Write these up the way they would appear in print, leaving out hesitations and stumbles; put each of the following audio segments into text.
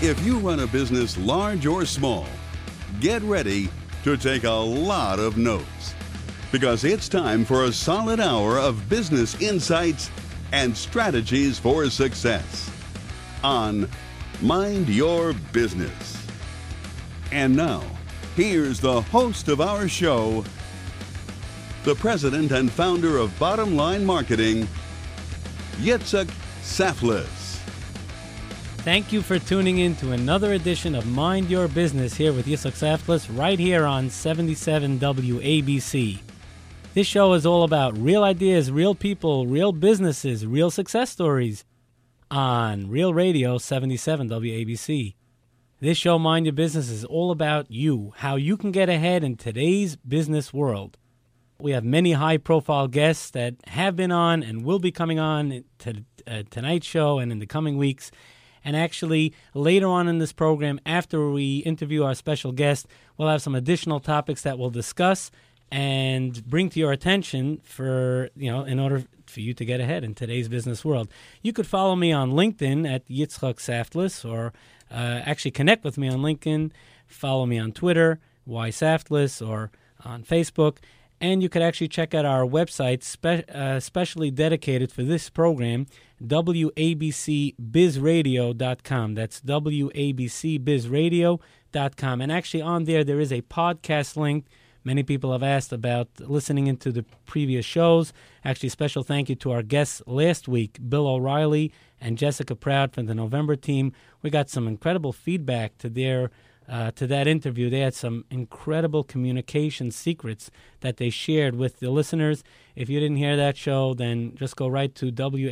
If you run a business large or small, get ready to take a lot of notes, because it's time for a solid hour of business insights and strategies for success on Mind Your Business. And now, here's the host of our show, the president and founder of Bottom Line Marketing, Yitzhak Saftlis. Thank you for tuning in to another edition of Mind Your Business here with Yitzhak Saftlis right here on 77 WABC. This show is all about real ideas, real people, real businesses, real success stories on Real Radio 77 WABC. This show, Mind Your Business, is all about you, how you can get ahead in today's business world. We have many high-profile guests that have been on and will be coming on to tonight's show and in the coming weeks. And actually, later on in this program, after we interview our special guest, we'll have some additional topics that we'll discuss and bring to your attention in order for you to get ahead in today's business world. You could follow me on LinkedIn at Yitzhak Saftlis, or actually connect with me on LinkedIn. Follow me on Twitter, YSaftlis, or on Facebook. And you could actually check out our website, specially dedicated for this program, WABCBizRadio.com. That's WABCBizRadio.com. And actually on there is a podcast link. Many people have asked about listening into the previous shows. Actually, special thank you to our guests last week, Bill O'Reilly and Jessica Proud from the November team. We got some incredible feedback to that interview. They had some incredible communication secrets that they shared with the listeners. If you didn't hear that show, then just go right to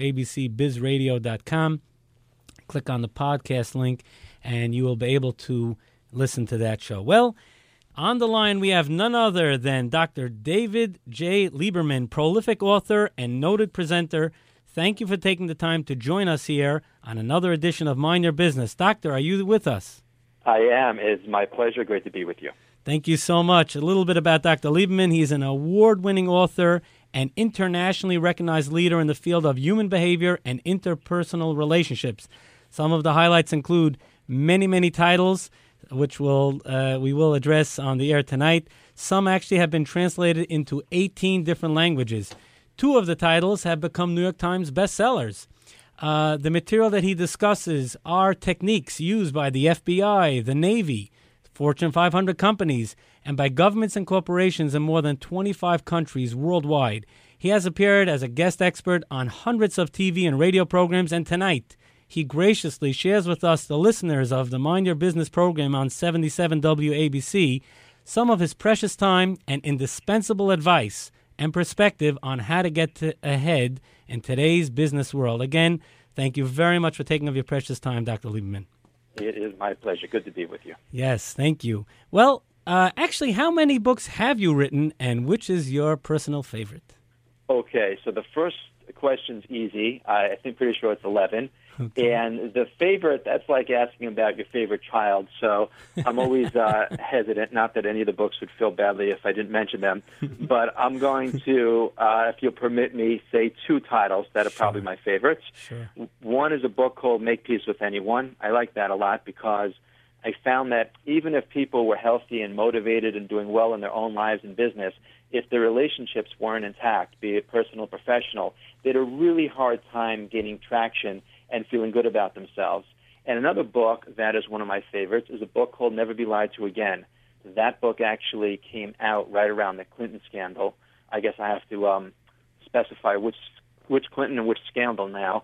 WABCBizRadio.com, click on the podcast link, and you will be able to listen to that show. Well, on the line we have none other than Dr. David J. Lieberman, prolific author and noted presenter. Thank you for taking the time to join us here on another edition of Mind Your Business. Doctor, are you with us? I am. It's my pleasure. Great to be with you. Thank you so much. A little bit about Dr. Lieberman. He's an award-winning author and internationally recognized leader in the field of human behavior and interpersonal relationships. Some of the highlights include many, many titles, which we will address on the air tonight. Some actually have been translated into 18 different languages. 2 of the titles have become New York Times bestsellers. The material that he discusses are techniques used by the FBI, the Navy, Fortune 500 companies, and by governments and corporations in more than 25 countries worldwide. He has appeared as a guest expert on hundreds of TV and radio programs, and tonight he graciously shares with us, the listeners of the Mind Your Business program on 77 WABC, some of his precious time and indispensable advice and perspective on how to get ahead in today's business world. Again, thank you very much for taking of your precious time, Dr. Lieberman. It is my pleasure. Good to be with you. Yes, thank you. Well, actually, how many books have you written, and which is your personal favorite? Okay, so the first question's easy. I think pretty sure it's 11. Okay. And the favorite, that's like asking about your favorite child. So I'm always hesitant, not that any of the books would feel badly if I didn't mention them. But I'm going to, if you'll permit me, say 2 titles that are probably my favorites. Sure. One is a book called Make Peace with Anyone. I like that a lot because I found that even if people were healthy and motivated and doing well in their own lives and business, if their relationships weren't intact, be it personal or professional, they had a really hard time gaining traction and feeling good about themselves. And another book that is one of my favorites is a book called Never Be Lied to Again. That book actually came out right around the Clinton scandal. I guess I have to specify which Clinton and which scandal now.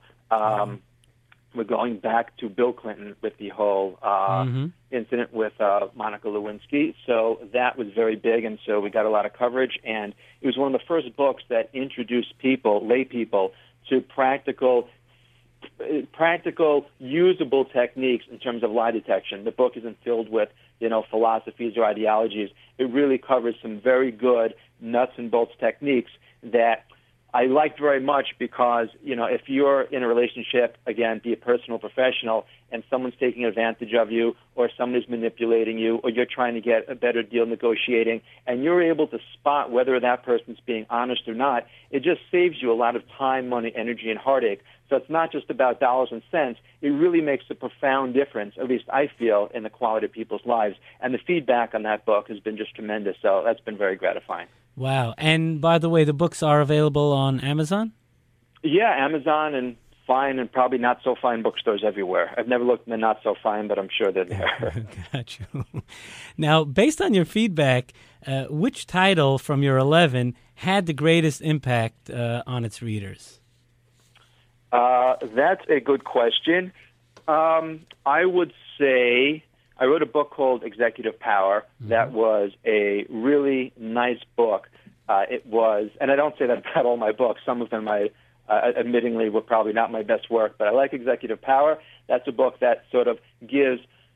We're going back to Bill Clinton with the whole incident with Monica Lewinsky. So that was very big, and so we got a lot of coverage. And it was one of the first books that introduced lay people, to practical, usable techniques in terms of lie detection. The book isn't filled with, philosophies or ideologies. It really covers some very good nuts and bolts techniques that I liked very much because, if you're in a relationship, again, be it personal or professional, and someone's taking advantage of you, or somebody's manipulating you, or you're trying to get a better deal negotiating, and you're able to spot whether that person's being honest or not, it just saves you a lot of time, money, energy, and heartache. So it's not just about dollars and cents. It really makes a profound difference, at least I feel, in the quality of people's lives. And the feedback on that book has been just tremendous, so that's been very gratifying. Wow. And by the way, the books are available on Amazon? Yeah, Amazon and fine and probably not so fine bookstores everywhere. I've never looked in the not so fine, but I'm sure they're there. Got you. Now, based on your feedback, which title from your 11 had the greatest impact on its readers? That's a good question. I would say I wrote a book called Executive Power. That was a really nice book. It was, and I don't say that about all my books. Some of them admittingly were probably not my best work, but I like Executive Power. That's a book that sort of gives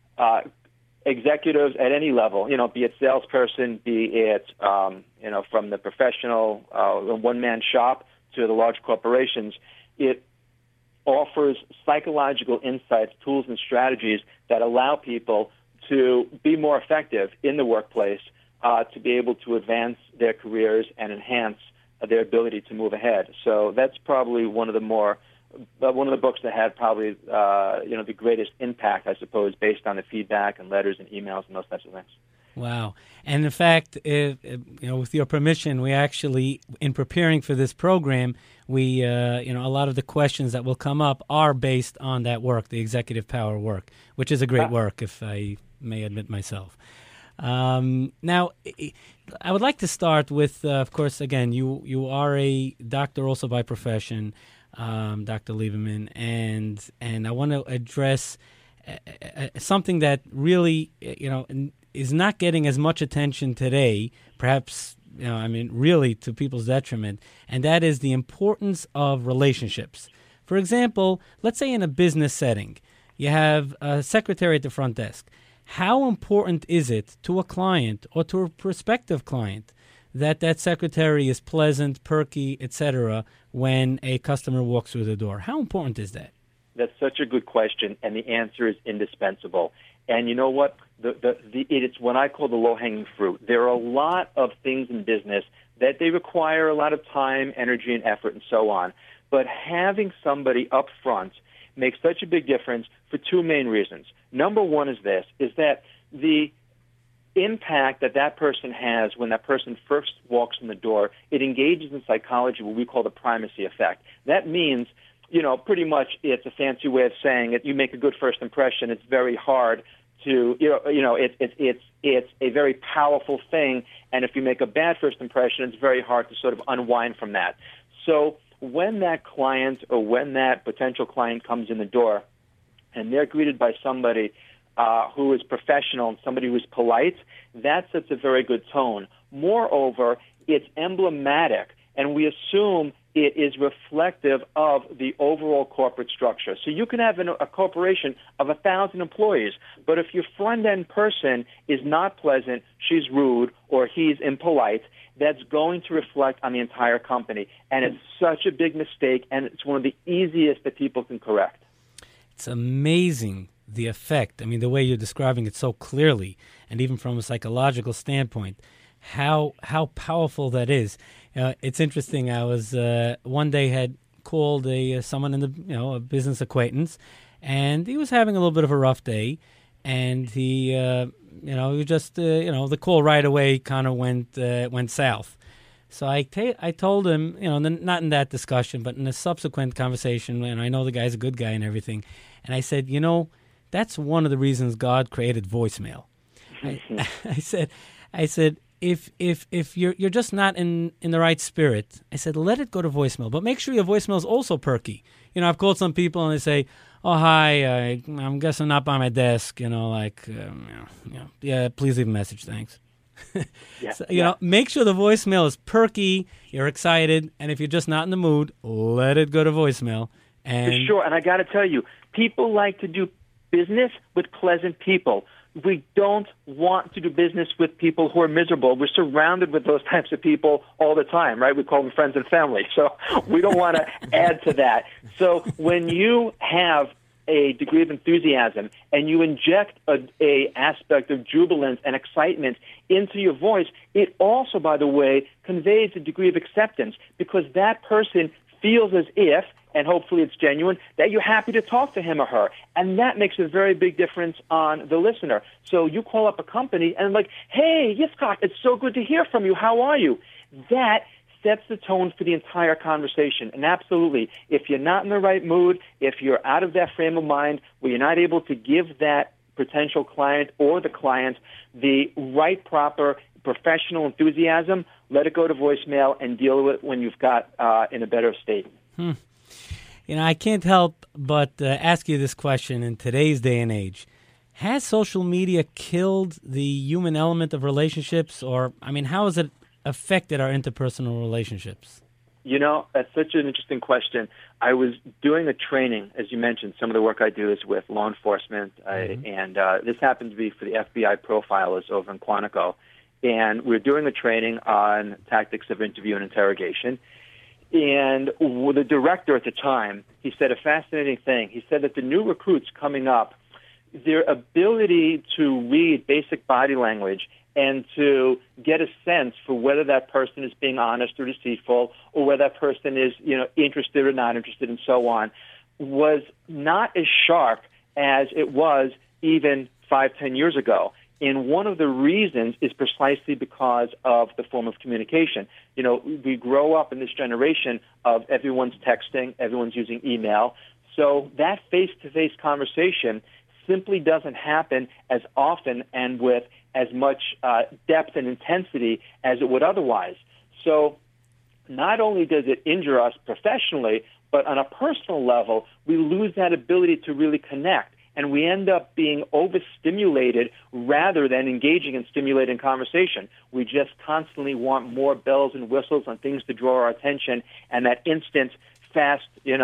executives at any level, be it salesperson, be it, from the professional one-man shop to the large corporations, it offers psychological insights, tools, and strategies that allow people to be more effective in the workplace, to be able to advance their careers and enhance their ability to move ahead. So that's probably one of the books that had probably the greatest impact, I suppose, based on the feedback and letters and emails and those types of things. Wow. And in fact, with your permission, we actually, in preparing for this program, we, a lot of the questions that will come up are based on that work, the Executive Power work, which is a great work, if I may admit myself. Now, I would like to start with, of course, again, you are a doctor also by profession, Dr. Lieberman, and I want to address something that really, is not getting as much attention today, perhaps, really to people's detriment, and that is the importance of relationships. For example, let's say in a business setting, you have a secretary at the front desk. How important is it to a client or to a prospective client that secretary is pleasant, perky, etc., when a customer walks through the door? How important is that? That's such a good question, and the answer is indispensable. And you know what? It's what I call the low-hanging fruit. There are a lot of things in business that they require a lot of time, energy, and effort, and so on. But having somebody up front makes such a big difference for two main reasons. Number one is that the impact that person has when that person first walks in the door, it engages in psychology, what we call the primacy effect. That means, pretty much it's a fancy way of saying it. You make a good first impression. It's very hard to, it's a very powerful thing. And if you make a bad first impression, it's very hard to sort of unwind from that. So when that client or when that potential client comes in the door and they're greeted by somebody who is professional and somebody who is polite, that sets a very good tone. Moreover, it's emblematic, and we assume it is reflective of the overall corporate structure. So you can have a corporation of 1,000 employees, but if your front-end person is not pleasant, she's rude, or he's impolite, that's going to reflect on the entire company. And it's such a big mistake, and it's one of the easiest that people can correct. It's amazing, the effect. The way you're describing it so clearly, and even from a psychological standpoint, how powerful that is. It's interesting. I was one day had called someone in a business acquaintance, and he was having a little bit of a rough day, and he he just the call right away kind of went south. So I told him, not in that discussion, but in a subsequent conversation, and I know the guy's a good guy and everything, and I said, that's one of the reasons God created voicemail. I said, if you're just not in the right spirit, I said, let it go to voicemail, but make sure your voicemail is also perky. I've called some people and they say, oh, hi, I'm guessing not by my desk, yeah, please leave a message, thanks. Yeah, so, make sure the voicemail is perky, you're excited, and if you're just not in the mood, let it go to voicemail. For sure, and I got to tell you, people like to do business with pleasant people. We don't want to do business with people who are miserable. We're surrounded with those types of people all the time, right? We call them friends and family. So we don't want to add to that. So when you have a degree of enthusiasm and you inject a aspect of jubilance and excitement into your voice, it also, by the way, conveys a degree of acceptance because that person feels as if, and hopefully it's genuine, that you're happy to talk to him or her. And that makes a very big difference on the listener. So you call up a company and like, hey, Yitzchak, it's so good to hear from you. How are you? That sets the tone for the entire conversation. And absolutely, if you're not in the right mood, if you're out of that frame of mind where you're not able to give that potential client or the client the right, proper, professional enthusiasm, let it go to voicemail and deal with it when you've got in a better state. I can't help but ask you this question in today's day and age. Has social media killed the human element of relationships? Or, how has it affected our interpersonal relationships? That's such an interesting question. I was doing a training, as you mentioned. Some of the work I do is with law enforcement, and this happened to be for the FBI profilers over in Quantico. And we were doing a training on tactics of interview and interrogation. And the director at the time, he said a fascinating thing. He said that the new recruits coming up, their ability to read basic body language and to get a sense for whether that person is being honest or deceitful or whether that person is, interested or not interested and so on, was not as sharp as it was even 5-10 years ago. And one of the reasons is precisely because of the form of communication. We grow up in this generation of everyone's texting, everyone's using email. So that face-to-face conversation simply doesn't happen as often and with as much depth and intensity as it would otherwise. So not only does it injure us professionally, but on a personal level, we lose that ability to really connect. And we end up being overstimulated rather than engaging in stimulating conversation. We just constantly want more bells and whistles and things to draw our attention, and that instant, fast,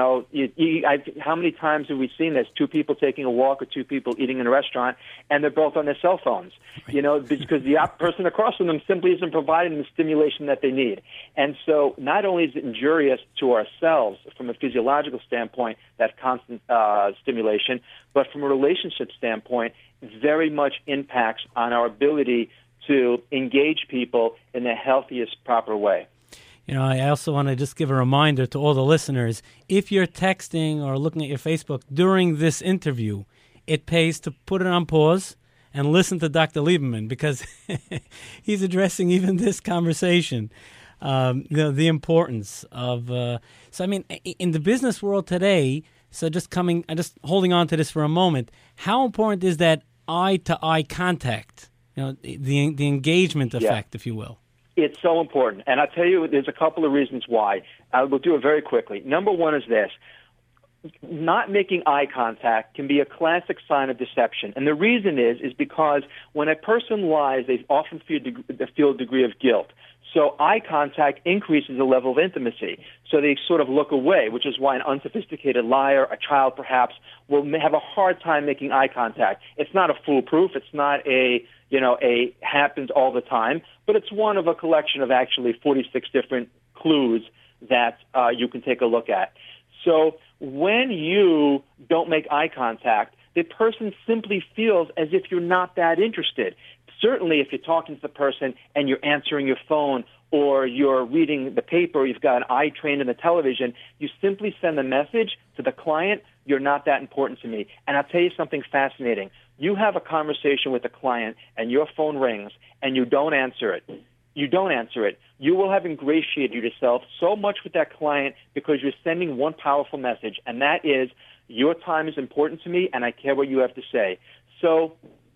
how many times have we seen this? Two people taking a walk or two people eating in a restaurant, and they're both on their cell phones, because the person across from them simply isn't providing the stimulation that they need. And so not only is it injurious to ourselves from a physiological standpoint, that constant stimulation, but from a relationship standpoint, very much impacts on our ability to engage people in the healthiest, proper way. I also want to just give a reminder to all the listeners, if you're texting or looking at your Facebook during this interview, it pays to put it on pause and listen to Dr. Lieberman because he's addressing even this conversation, the importance of, in the business world today, just holding on to this for a moment, how important is that eye-to-eye contact, the engagement effect, if you will? It's so important. And I'll tell you, there's a couple of reasons why. I will do it very quickly. Number one is this. Not making eye contact can be a classic sign of deception. And the reason is because when a person lies, they often feel a degree of guilt. So eye contact increases the level of intimacy. So they sort of look away, which is why an unsophisticated liar, a child perhaps, will have a hard time making eye contact. It's not a foolproof. It's not a happens all the time, but it's one of a collection of actually 46 different clues that you can take a look at. So when you don't make eye contact, the person simply feels as if you're not that interested. Certainly if you're talking to the person and you're answering your phone or you're reading the paper, you've got an eye trained in the television, you simply send a message to the client, you're not that important to me. And I'll tell you something fascinating. You have a conversation with a client and your phone rings and you don't answer it. You will have ingratiated yourself so much with that client because you're sending one powerful message, and that is, your time is important to me and I care what you have to say. So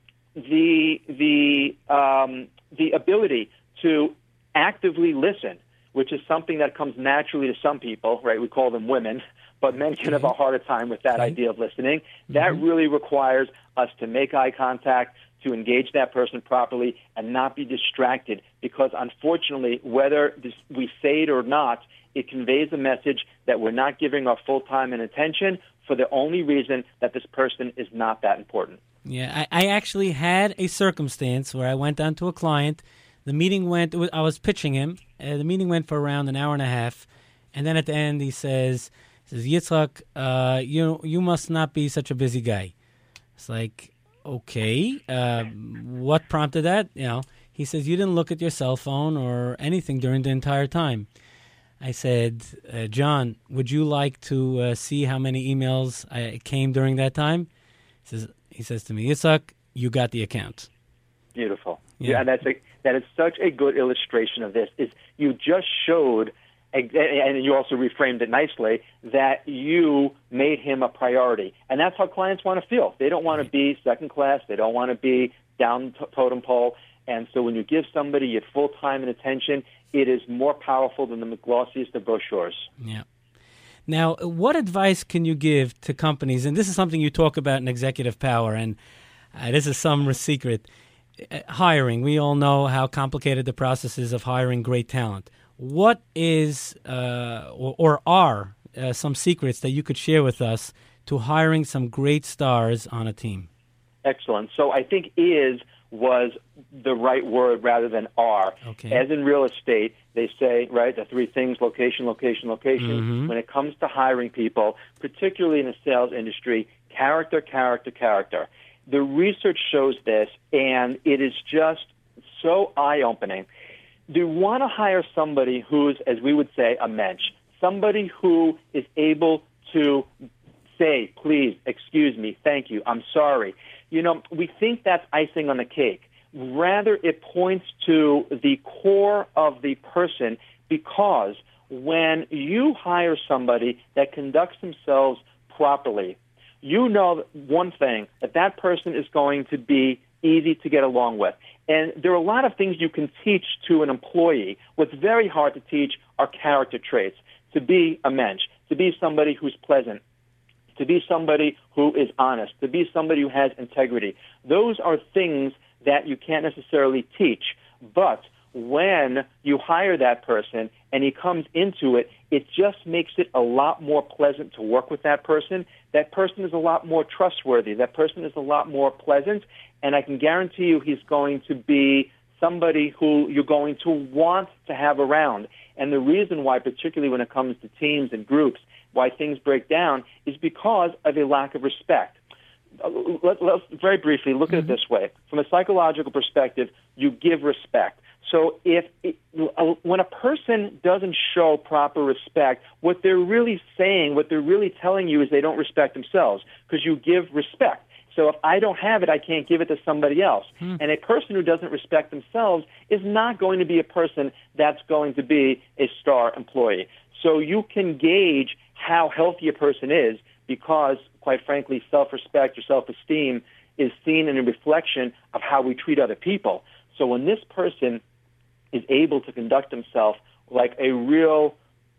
the ability to actively listen, which is something that comes naturally to some people, right? We call them women, but men can have a harder time with that idea of listening. That really requires us to make eye contact, to engage that person properly, and not be distracted, because unfortunately, whether we say it or not, it conveys a message that we're not giving our full time and attention for the only reason that this person is not that important. Yeah, I actually had a circumstance where I went down to a client. The meeting I was pitching him. The meeting went for around an hour and a half. And then at the end he says, He says, Yitzhak, you must not be such a busy guy. It's like, okay, what prompted that? He says, you didn't look at your cell phone or anything during the entire time. I said, John, would you like to see how many emails came during that time? He says to me, Yitzhak, you got the account. Beautiful. Yeah, and that is such a good illustration of this. Is you just showed, and you also reframed it nicely, that you made him a priority. And that's how clients want to feel. They don't want to be second class. They don't want to be down totem pole. And so when you give somebody your full time and attention, it is more powerful than the glossiest of brochures. Yeah. Now, what advice can you give to companies? And this is something you talk about in Executive Power, and this is some secret. Hiring. We all know how complicated the process is of hiring great talent. What is or are some secrets that you could share with us to hiring some great stars on a team? Excellent. So I think was the right word rather than are. Okay. As in real estate, they say, right, the three things, location, location, location. Mm-hmm. When it comes to hiring people, particularly in the sales industry, character, character, character. The research shows this, and it is just so eye-opening. Do you want to hire somebody who's, as we would say, a mensch, somebody who is able to say, please, excuse me, thank you, I'm sorry. We think that's icing on the cake. Rather, it points to the core of the person, because when you hire somebody that conducts themselves properly, you know one thing, that person is going to be easy to get along with. And there are a lot of things you can teach to an employee. What's very hard to teach are character traits. To be a mensch, to be somebody who's pleasant, to be somebody who is honest, to be somebody who has integrity. Those are things that you can't necessarily teach. But when you hire that person and he comes into it, it just makes it a lot more pleasant to work with that person. That person is a lot more trustworthy. That person is a lot more pleasant. And I can guarantee you he's going to be somebody who you're going to want to have around. And the reason why, particularly when it comes to teams and groups, why things break down is because of a lack of respect. Let's very briefly look at it this way. From a psychological perspective, you give respect. So when a person doesn't show proper respect, what they're really saying, what they're really telling you is they don't respect themselves, because you give respect. So if I don't have it, I can't give it to somebody else. And a person who doesn't respect themselves is not going to be a person that's going to be a star employee. So you can gauge how healthy a person is because, quite frankly, self-respect or self-esteem is seen in a reflection of how we treat other people. So when this person is able to conduct himself like a real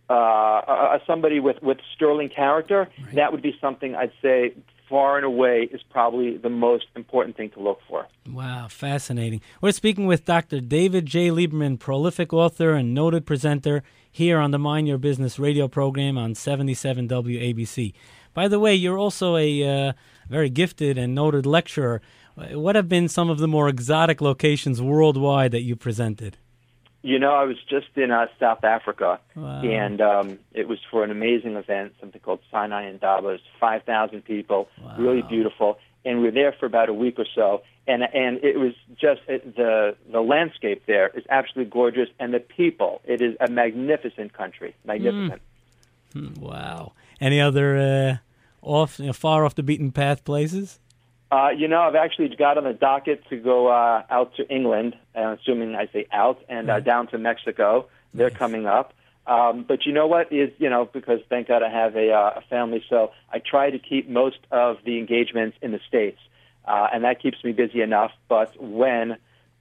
somebody with sterling character, right, that would be something I'd say far and away is probably the most important thing to look for. Wow, fascinating. We're speaking with Dr. David J. Lieberman, prolific author and noted presenter here on the Mind Your Business radio program on 77 WABC. By the way, you're also a very gifted and noted lecturer. What have been some of the more exotic locations worldwide that you presented? I was just in South Africa, wow, and it was for an amazing event, something called Sinai Indaba. 5,000 people, wow, really beautiful, and we were there for about a week or so, and it was just the landscape there is absolutely gorgeous, and the people, it is a magnificent country, magnificent. Wow. Any other far off the beaten path places? I've actually got on the docket to go out to England, assuming I say out, and down to Mexico. They're coming up. But you know what is, because thank God I have a family, so I try to keep most of the engagements in the States, and that keeps me busy enough. But when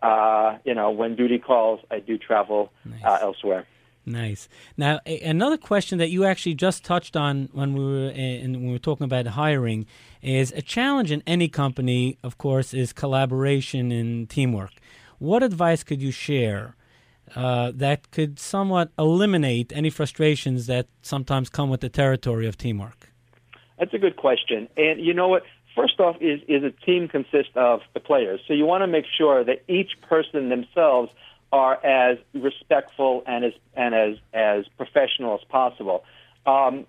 duty calls, I do travel elsewhere. Nice. Now, another question that you actually just touched on when we were talking about hiring is a challenge in any company, of course, is collaboration and teamwork. What advice could you share that could somewhat eliminate any frustrations that sometimes come with the territory of teamwork? That's a good question. And you know what? First off, is a team consists of the players. So you want to make sure that each person themselves are as respectful and as professional as possible.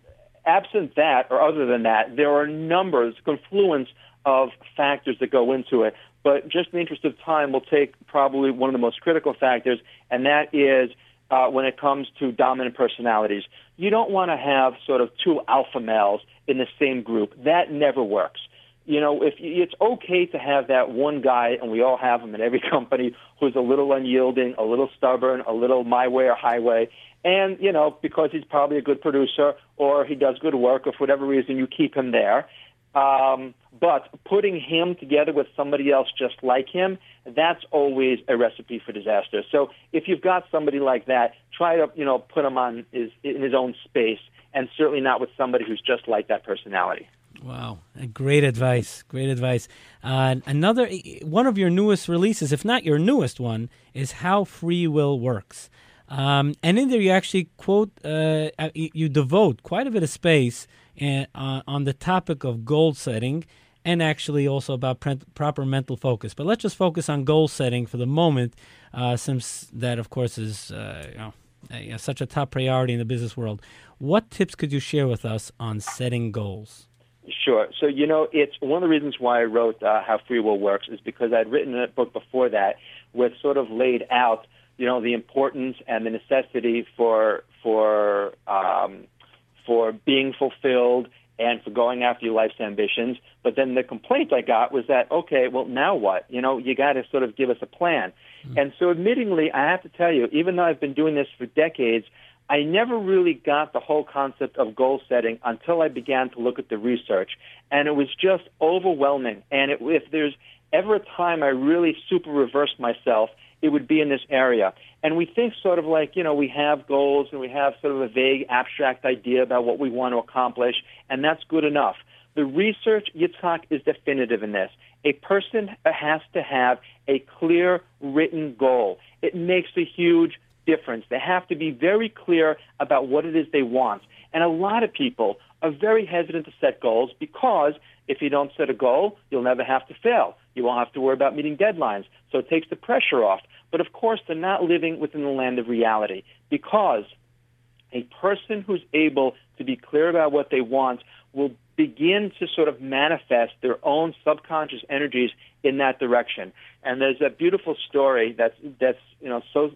absent that, or other than that, there are numbers, confluence of factors that go into it. But just in the interest of time, we'll take probably one of the most critical factors, and that is when it comes to dominant personalities. You don't want to have sort of two alpha males in the same group. That never works. You know, it's okay to have that one guy, and we all have him in every company, who's a little unyielding, a little stubborn, a little my way or highway. And, you know, because he's probably a good producer or he does good work, or for whatever reason, you keep him there. But putting him together with somebody else just like him, that's always a recipe for disaster. So if you've got somebody like that, try to, you know, put him in his own space, and certainly not with somebody who's just like that personality. Wow, great advice, great advice. Another one of your newest releases, if not your newest one, is How Free Will Works. And in there you actually quote, you devote quite a bit of space on the topic of goal setting, and actually also about proper mental focus. But let's just focus on goal setting for the moment, since that, of course, is such a top priority in the business world. What tips could you share with us on setting goals? Sure. So, you know, it's one of the reasons why I wrote How Free Will Works is because I'd written a book before that which sort of laid out, you know, the importance and the necessity for being fulfilled and for going after your life's ambitions. But then the complaint I got was that, okay, well, now what? You know, you got to sort of give us a plan. Mm-hmm. And so admittingly, I have to tell you, even though I've been doing this for decades, I never really got the whole concept of goal setting until I began to look at the research. And it was just overwhelming. And if there's ever a time I really super reversed myself, it would be in this area. And we think sort of like, you know, we have goals and we have sort of a vague abstract idea about what we want to accomplish, and that's good enough. The research, Yitzhak, is definitive in this. A person has to have a clear written goal. It makes a huge difference. They have to be very clear about what it is they want. And a lot of people are very hesitant to set goals because if you don't set a goal, you'll never have to fail. You won't have to worry about meeting deadlines. So it takes the pressure off. But of course, they're not living within the land of reality, because a person who's able to be clear about what they want will begin to sort of manifest their own subconscious energies in that direction. And there's a beautiful story that's you know, so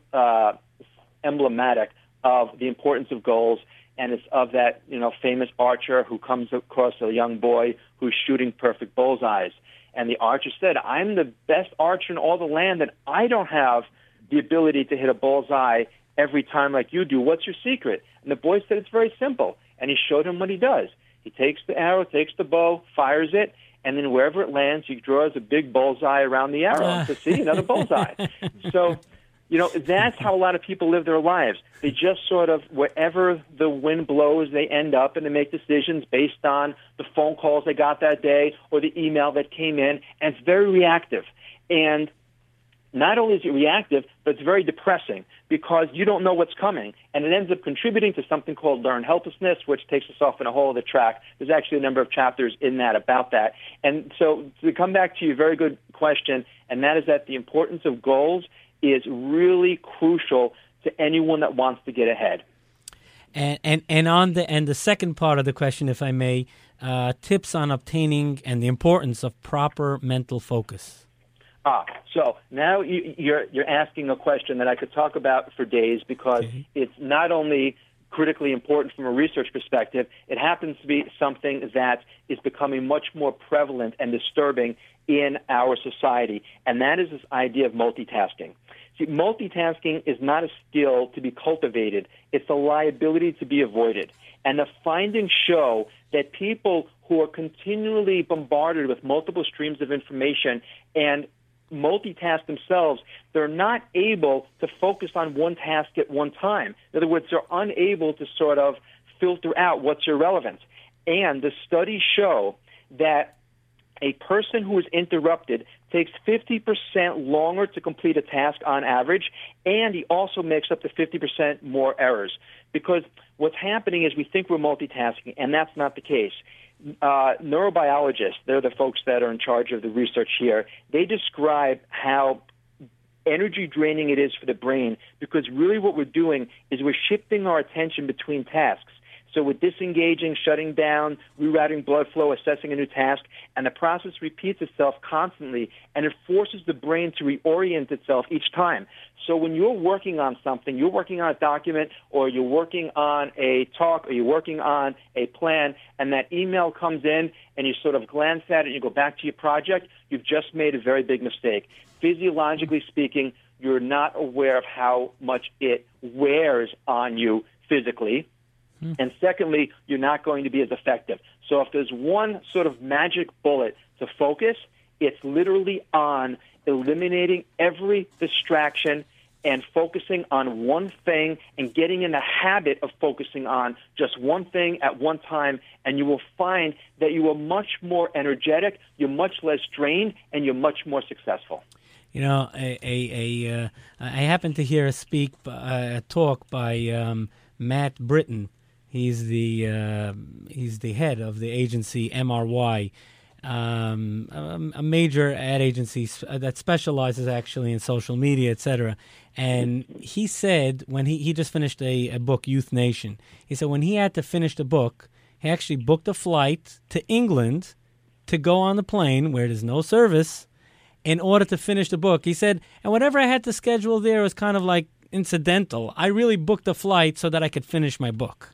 emblematic of the importance of goals, and it's of that, you know, famous archer who comes across a young boy who's shooting perfect bullseyes. And the archer said, I'm the best archer in all the land, and I don't have the ability to hit a bullseye every time like you do. What's your secret? And the boy said, it's very simple. And he showed him what he does. He takes the arrow, takes the bow, fires it, and then wherever it lands, he draws a big bullseye around the arrow to see another bullseye. So, you know, that's how a lot of people live their lives. They just sort of, wherever the wind blows, they end up, and they make decisions based on the phone calls they got that day or the email that came in, and it's very reactive. And not only is it reactive, but it's very depressing because you don't know what's coming, and it ends up contributing to something called learned helplessness, which takes us off in a whole other track. There's actually a number of chapters in that about that. And so to come back to your very good question, and that is that the importance of goals is really crucial to anyone that wants to get ahead. And on the second part of the question, if I may, tips on obtaining and the importance of proper mental focus. So now you're asking a question that I could talk about for days, because it's not only critically important from a research perspective, it happens to be something that is becoming much more prevalent and disturbing in our society, and that is this idea of multitasking. See, multitasking is not a skill to be cultivated. It's a liability to be avoided. And the findings show that people who are continually bombarded with multiple streams of information and multitask themselves, they're not able to focus on one task at one time. In other words, they're unable to sort of filter out what's irrelevant. And the studies show that a person who is interrupted takes 50% longer to complete a task on average, and he also makes up to 50% more errors. Because what's happening is we think we're multitasking, and that's not the case. Neurobiologists, they're the folks that are in charge of the research here, they describe how energy draining it is for the brain, because really what we're doing is we're shifting our attention between tasks. So we're disengaging, shutting down, rerouting blood flow, assessing a new task, and the process repeats itself constantly, and it forces the brain to reorient itself each time. So when you're working on something, you're working on a document, or you're working on a talk, or you're working on a plan, and that email comes in, and you sort of glance at it, and you go back to your project, you've just made a very big mistake. Physiologically speaking, you're not aware of how much it wears on you physically. And secondly, you're not going to be as effective. So if there's one sort of magic bullet to focus, it's literally on eliminating every distraction and focusing on one thing and getting in the habit of focusing on just one thing at one time, and you will find that you are much more energetic, you're much less drained, and you're much more successful. You know, I happened to hear a talk by Matt Britton. He's the head of the agency MRY, a major ad agency that specializes actually in social media, etc. And he said when he just finished a book, Youth Nation, he said when he had to finish the book, he actually booked a flight to England to go on the plane where there's no service in order to finish the book. He said, and whatever I had to schedule there was kind of like incidental. I really booked a flight so that I could finish my book.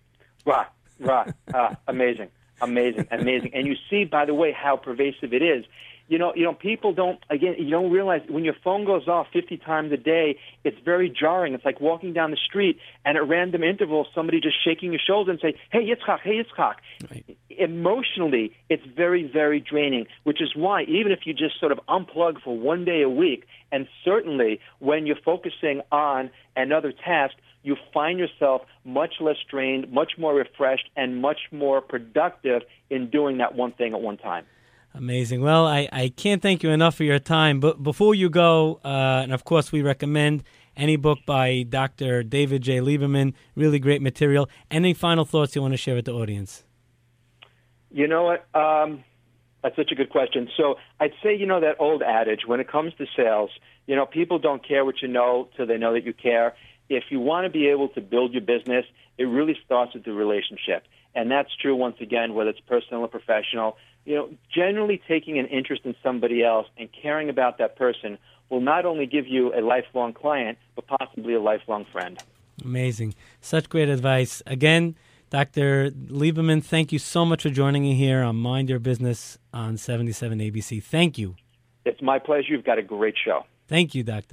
Right. Amazing. And you see, by the way, how pervasive it is. You know, people don't realize when your phone goes off 50 times a day, it's very jarring. It's like walking down the street and at random intervals, somebody just shaking your shoulder and say, hey, Yitzchak. Right. Emotionally, it's very, very draining, which is why even if you just sort of unplug for one day a week, and certainly when you're focusing on another task, you find yourself much less drained, much more refreshed, and much more productive in doing that one thing at one time. Amazing. Well, I can't thank you enough for your time. But before you go, and of course we recommend any book by Dr. David J. Lieberman, really great material. Any final thoughts you want to share with the audience? You know what? That's such a good question. So I'd say, that old adage, when it comes to sales, people don't care what you know till they know that you care. If you want to be able to build your business, it really starts with the relationship. And that's true, once again, whether it's personal or professional. Generally taking an interest in somebody else and caring about that person will not only give you a lifelong client, but possibly a lifelong friend. Amazing. Such great advice. Again, Dr. Lieberman, thank you so much for joining me here on Mind Your Business on 77 ABC. Thank you. It's my pleasure. You've got a great show. Thank you, Doctor.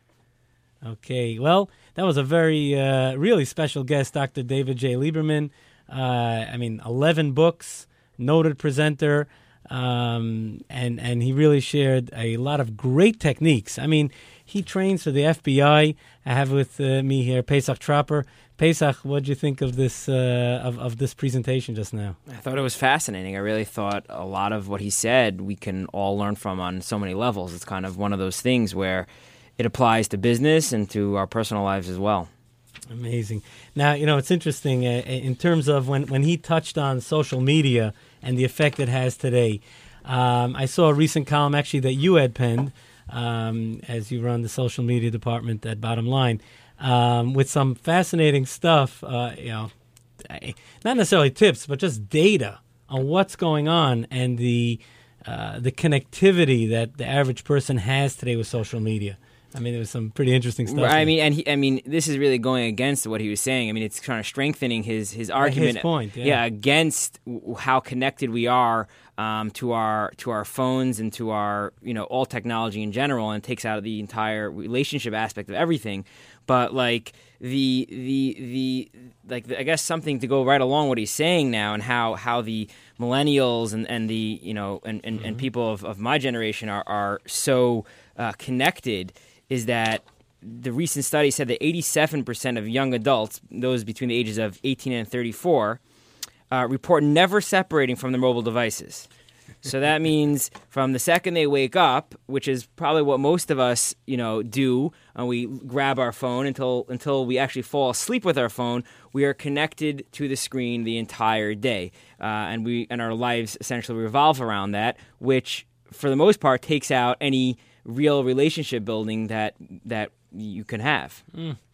Okay, well, that was a very, really special guest, Dr. David J. Lieberman. 11 books, noted presenter, and he really shared a lot of great techniques. He trains for the FBI. I have with me here Pesach Tropper. Pesach, what did you think of this of this presentation just now? I thought it was fascinating. I really thought a lot of what he said we can all learn from on so many levels. It's kind of one of those things where it applies to business and to our personal lives as well. Amazing. Now, it's interesting in terms of when he touched on social media and the effect it has today. I saw a recent column actually that you had penned as you run the social media department at Bottom Line with some fascinating stuff, not necessarily tips, but just data on what's going on and the connectivity that the average person has today with social media. There was some pretty interesting stuff. This is really going against what he was saying. It's kind of strengthening his argument. His point, yeah. Against how connected we are to our phones and to our all technology in general, and takes out the entire relationship aspect of everything. But I guess something to go right along what he's saying now, and how the millennials and the and people of my generation are so connected. Is that the recent study said that 87% of young adults, those between the ages of 18 and 34, report never separating from their mobile devices. So that means from the second they wake up, which is probably what most of us, do, and we grab our phone until we actually fall asleep with our phone, we are connected to the screen the entire day, and our lives essentially revolve around that, which for the most part takes out any real relationship building that you can have.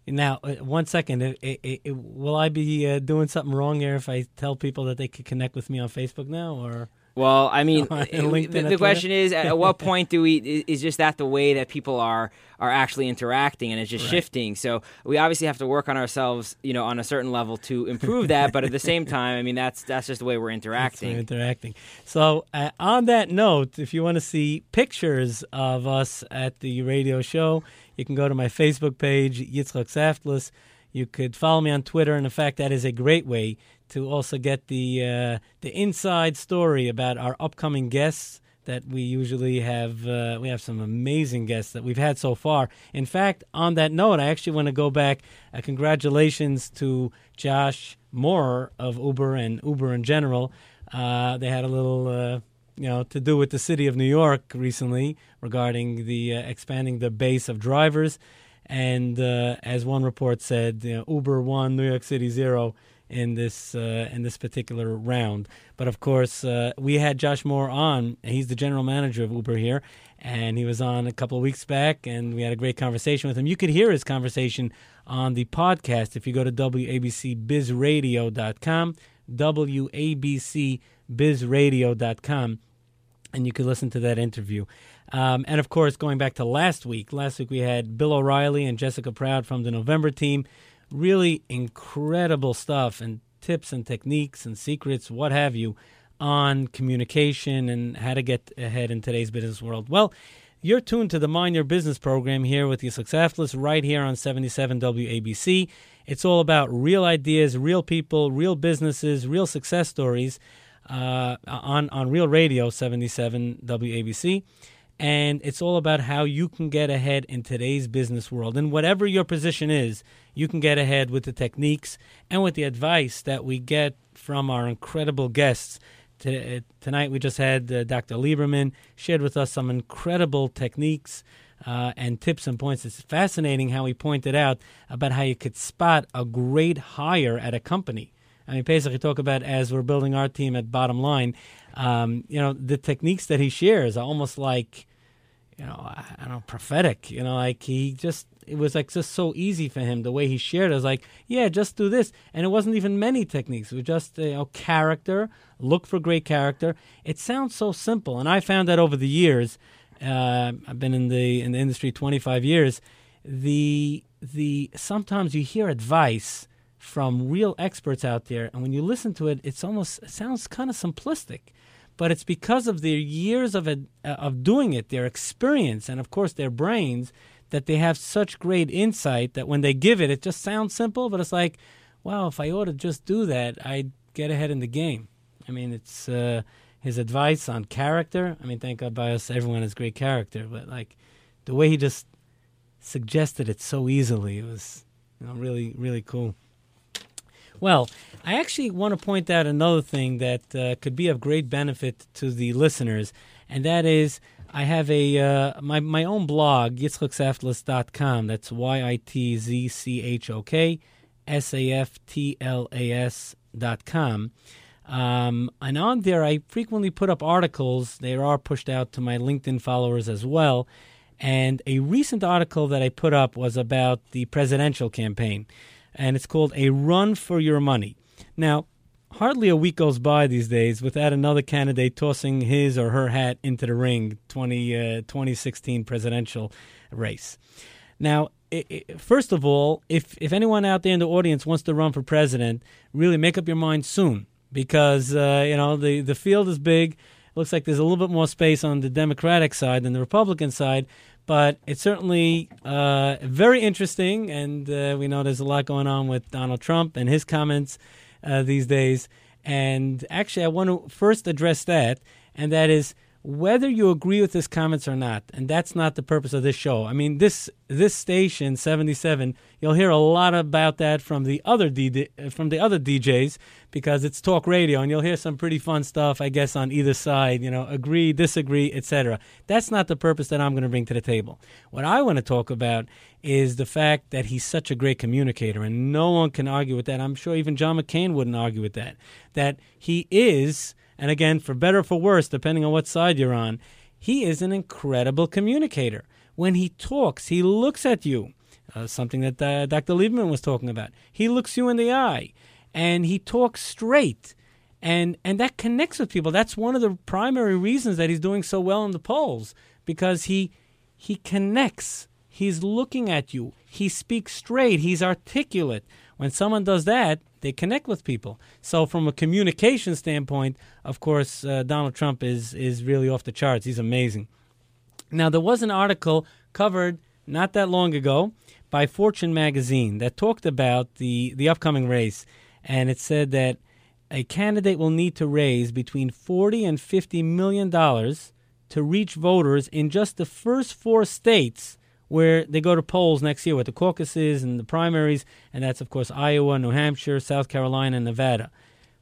Now, 1 second. Will I be doing something wrong here if I tell people that they could connect with me on Facebook now, or? Well, I mean, LinkedIn, the question is, at what point is just that the way that people are actually interacting, and it's just shifting? So we obviously have to work on ourselves, on a certain level to improve that. But at the same time, I mean, that's just the way we're interacting. So on that note, if you want to see pictures of us at the radio show, you can go to my Facebook page, Yitzchak Saftlis. You could follow me on Twitter, and in fact, that is a great way to also get the inside story about our upcoming guests that we usually have. We have some amazing guests that we've had so far. In fact, on that note, I actually want to go back. Congratulations to Josh Moore of Uber and Uber in general. They had a little, to do with the city of New York recently regarding the expanding the base of drivers. And as one report said, Uber won, New York City 0 in this particular round. But of course, we had Josh Moore on. He's the general manager of Uber here, and he was on a couple of weeks back, and we had a great conversation with him. You could hear his conversation on the podcast if you go to WABCBizRadio.com, WABCBizRadio.com, and you can listen to that interview. And of course, going back to last week we had Bill O'Reilly and Jessica Proud from the November team. Really incredible stuff and tips and techniques and secrets, what have you, on communication and how to get ahead in today's business world. Well, you're tuned to the Mind Your Business program here with Yitzchak Saftlis right here on 77 WABC. It's all about real ideas, real people, real businesses, real success stories on Real Radio 77 WABC. And it's all about how you can get ahead in today's business world. And whatever your position is, you can get ahead with the techniques and with the advice that we get from our incredible guests. Tonight we just had Dr. Lieberman shared with us some incredible techniques and tips and points. It's fascinating how he pointed out about how you could spot a great hire at a company. I mean, basically talk about, as we're building our team at Bottom Line, the techniques that he shares are almost like, prophetic. It was like just so easy for him. The way he shared it was like, yeah, just do this. And it wasn't even many techniques. It was just, character, look for great character. It sounds so simple. And I found that over the years, I've been in the industry 25 years, sometimes you hear advice from real experts out there, and when you listen to it, it sounds kind of simplistic. But it's because of their years of doing it, their experience, and of course their brains, that they have such great insight that when they give it, it just sounds simple, but it's like, wow, if I ought to just do that, I'd get ahead in the game. I mean, it's his advice on character. I mean, thank God by us, everyone has great character, but like the way he just suggested it so easily, it was really, really cool. Well, I actually want to point out another thing that could be of great benefit to the listeners, and that is I have my own blog, yitzchaksaftlis.com. That's YITZCHOKSAFTLAS.com. And on there, I frequently put up articles. They are pushed out to my LinkedIn followers as well. And a recent article that I put up was about the presidential campaign. And it's called A Run for Your Money. Now, hardly a week goes by these days without another candidate tossing his or her hat into the ring, 2016 presidential race. Now, first of all, if anyone out there in the audience wants to run for president, really make up your mind soon, because the field is big. It looks like there's a little bit more space on the Democratic side than the Republican side. But it's certainly very interesting, and we know there's a lot going on with Donald Trump and his comments these days. And actually, I want to first address that, and that is whether you agree with his comments or not. And that's not the purpose of this show. I mean, this station, 77, you'll hear a lot about that from the other DJs, because it's talk radio, and you'll hear some pretty fun stuff, I guess, on either side, agree, disagree, etc. That's not the purpose that I'm going to bring to the table. What I want to talk about is the fact that he's such a great communicator, and no one can argue with that. I'm sure even John McCain wouldn't argue with that. That he is, and again, for better or for worse, depending on what side you're on, he is an incredible communicator. When he talks, he looks at you. something that Dr. Lieberman was talking about. He looks you in the eye, and he talks straight, and that connects with people. That's one of the primary reasons that he's doing so well in the polls, because he connects. He's looking at you. He speaks straight. He's articulate. When someone does that, they connect with people. So from a communication standpoint, of course, Donald Trump is really off the charts. He's amazing. Now, there was an article covered not that long ago by Fortune magazine that talked about the upcoming race, and it said that a candidate will need to raise between $40 and $50 million to reach voters in just the first 4 states where they go to polls next year with the caucuses and the primaries, and that's, of course, Iowa, New Hampshire, South Carolina, and Nevada.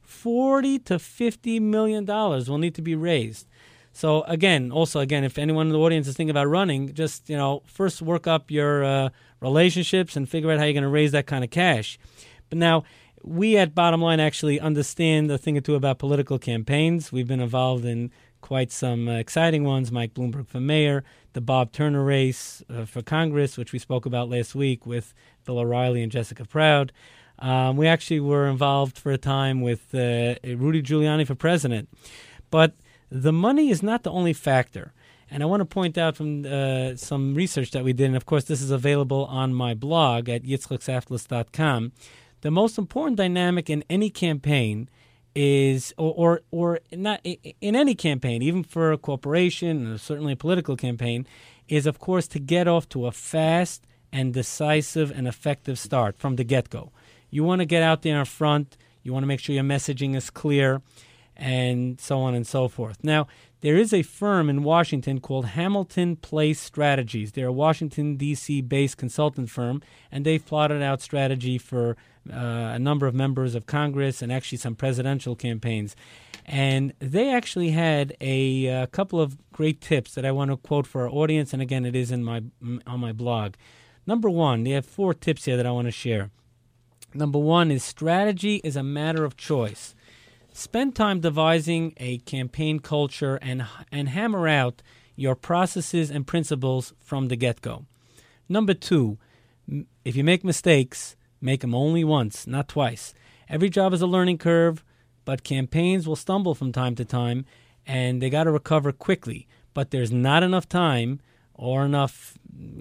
$40 to $50 million will need to be raised. So, again, if anyone in the audience is thinking about running, just, first work up your relationships and figure out how you're going to raise that kind of cash. But now, we at Bottom Line actually understand a thing or two about political campaigns. We've been involved in quite some exciting ones. Mike Bloomberg for mayor, the Bob Turner race for Congress, which we spoke about last week with Bill O'Reilly and Jessica Proud. We actually were involved for a time with Rudy Giuliani for president. But the money is not the only factor. And I want to point out from some research that we did, and of course this is available on my blog at yitzchaksaflis.com. The most important dynamic in any campaign is, or not in any campaign, even for a corporation and certainly a political campaign, is of course to get off to a fast and decisive and effective start from the get-go. You want to get out there in front. You want to make sure your messaging is clear, and so on and so forth. Now, there is a firm in Washington called Hamilton Place Strategies. They're a Washington, D.C.-based consultant firm, and they've plotted out strategy for a number of members of Congress and actually some presidential campaigns. And they actually had a couple of great tips that I want to quote for our audience, and again, it is on my blog. Number one, they have 4 tips here that I want to share. Number one is strategy is a matter of choice. Spend time devising a campaign culture and hammer out your processes and principles from the get-go. Number 2, if you make mistakes, make them only once, not twice. Every job is a learning curve, but campaigns will stumble from time to time, and they got to recover quickly. But there's not enough time or enough,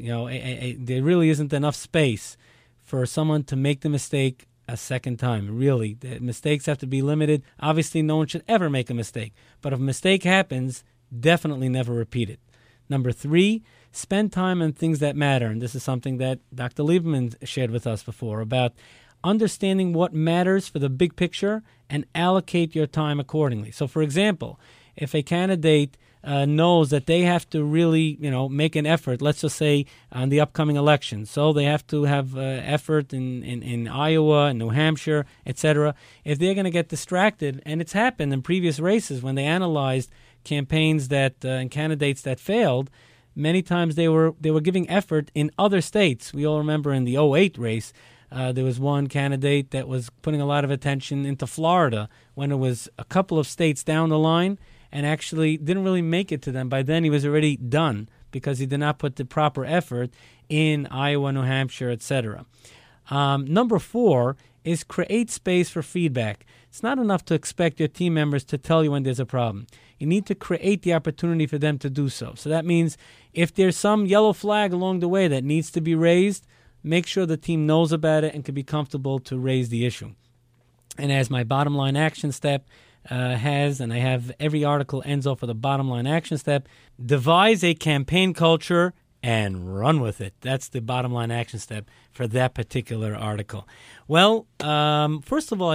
there really isn't enough space for someone to make the mistake a second time. Really, the mistakes have to be limited. Obviously, no one should ever make a mistake. But if a mistake happens, definitely never repeat it. Number 3, spend time on things that matter. And this is something that Dr. Lieberman shared with us before about understanding what matters for the big picture and allocate your time accordingly. So, for example, if a candidate knows that they have to really, make an effort, let's just say on the upcoming election. So they have to have effort in Iowa and New Hampshire, etc. If they're going to get distracted, and it's happened in previous races when they analyzed campaigns that and candidates that failed, many times they were giving effort in other states. We all remember in the 2008 race, there was one candidate that was putting a lot of attention into Florida when it was a couple of states down the line, and actually didn't really make it to them. By then he was already done because he did not put the proper effort in Iowa, New Hampshire, etc. Number 4 is create space for feedback. It's not enough to expect your team members to tell you when there's a problem. You need to create the opportunity for them to do so. So that means if there's some yellow flag along the way that needs to be raised, make sure the team knows about it and can be comfortable to raise the issue. And as my bottom line action step has, and I have every article ends off with a bottom line action step, devise a campaign culture and run with it. That's the bottom line action step for that particular article. Well, first of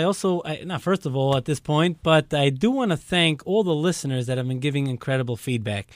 all, at this point, but I do want to thank all the listeners that have been giving incredible feedback.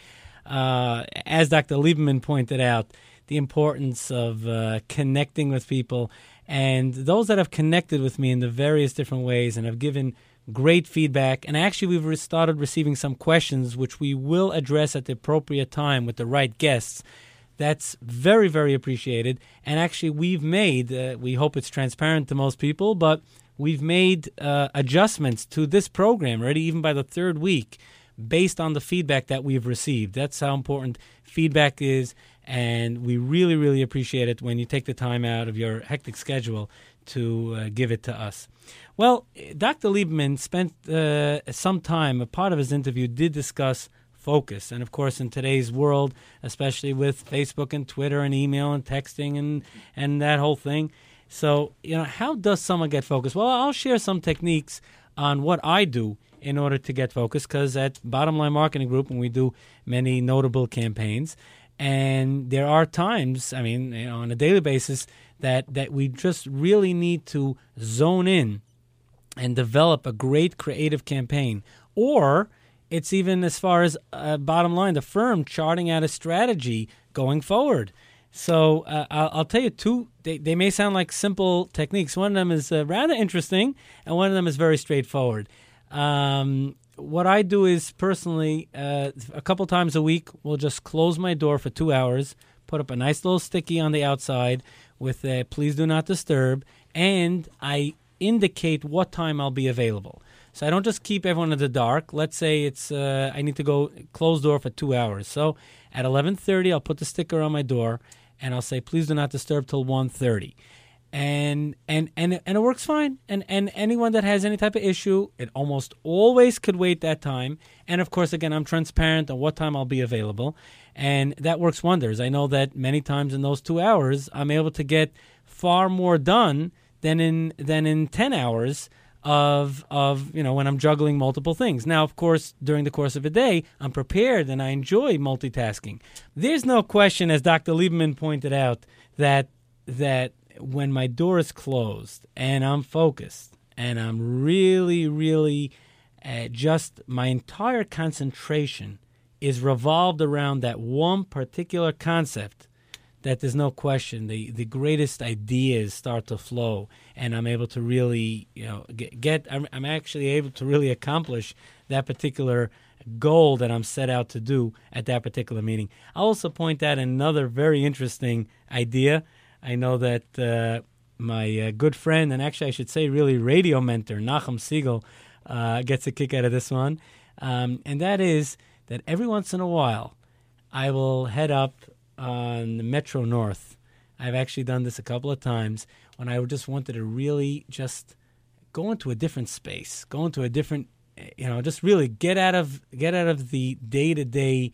As Dr. Lieberman pointed out, the importance of connecting with people, and those that have connected with me in the various different ways and have given great feedback. And actually, we've started receiving some questions which we will address at the appropriate time with the right guests. That's very, very appreciated. And actually, we've made, we hope it's transparent to most people, but we've made adjustments to this program already, even by the 3rd week, based on the feedback that we've received. That's how important feedback is. And we really, really appreciate it when you take the time out of your hectic schedule to give it to us. Well, Dr. Lieberman spent some time, a part of his interview did discuss focus. And, of course, in today's world, especially with Facebook and Twitter and email and texting and that whole thing. So, how does someone get focused? Well, I'll share some techniques on what I do in order to get focused, because at Bottom Line Marketing Group, when we do many notable campaigns, and there are times, on a daily basis, that we just really need to zone in and develop a great creative campaign. Or it's even as far as bottom line, the firm charting out a strategy going forward. So I'll tell you two. They may sound like simple techniques. One of them is rather interesting, and one of them is very straightforward. What I do is personally, a couple times a week, we'll just close my door for 2 hours, put up a nice little sticky on the outside with please do not disturb, and I indicate what time I'll be available. So I don't just keep everyone in the dark. Let's say it's I need to go close door for 2 hours. So at 11:30, I'll put the sticker on my door, and I'll say, please do not disturb till 1:30. And it works fine. And anyone that has any type of issue, it almost always could wait that time. And, of course, again, I'm transparent on what time I'll be available. And that works wonders. I know that many times in those 2 hours, I'm able to get far more done than in 10 hours of when I'm juggling multiple things. Now, of course, during the course of a day, I'm prepared and I enjoy multitasking. There's no question, as Dr. Lieberman pointed out, that when my door is closed and I'm focused and I'm really, really just my entire concentration is revolved around that one particular concept, that there's no question the greatest ideas start to flow, and I'm able to really I'm actually able to really accomplish that particular goal that I'm set out to do at that particular meeting. I'll also point out another very interesting idea. I know that my good friend, and actually I should say really radio mentor, Nachum Siegel, gets a kick out of this one. And that is that every once in a while I will head up on the Metro North. I've actually done this a couple of times when I just wanted to really just go into a different space, go into a different, just really get out of the day-to-day,